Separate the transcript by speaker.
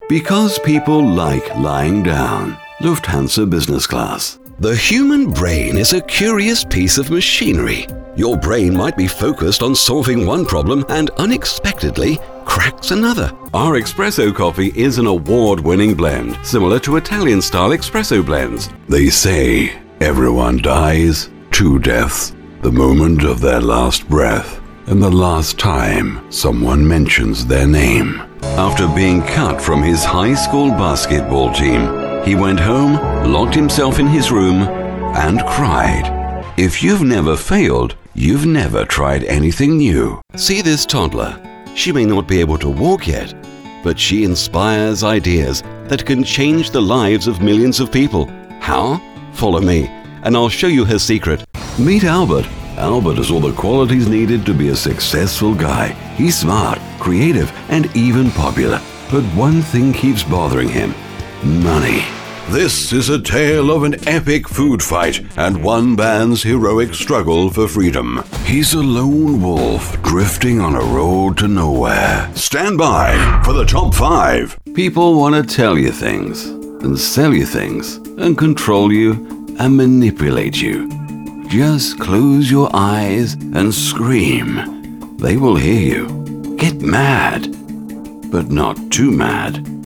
Speaker 1: Because people like lying down. Lufthansa Business Class. The human brain is a curious piece of machinery. Your brain might be focused on solving one problem and unexpectedly cracks another. Our espresso coffee is an award-winning blend, similar to Italian-style espresso blends. They say everyone dies 2 deaths, the moment of their last breath and the last time someone mentions their name. After being cut from his high school basketball team, he went home, locked himself in his room, and cried. If you've never failed, you've never tried anything new. See this toddler. She may not be able to walk yet, but she inspires ideas that can change the lives of millions of people. How? Follow me, and I'll show you her secret. Meet Albert. Albert has all the qualities needed to be a successful guy. He's smart, creative, and even popular. But one thing keeps bothering him: money. This is a tale of an epic food fight and one man's heroic struggle for freedom. He's a lone wolf drifting on a road to nowhere. Stand by for the top 5. People want to tell you things and sell you things and control you and manipulate you. Just close your eyes and scream. They will hear you. Get mad, but not too mad.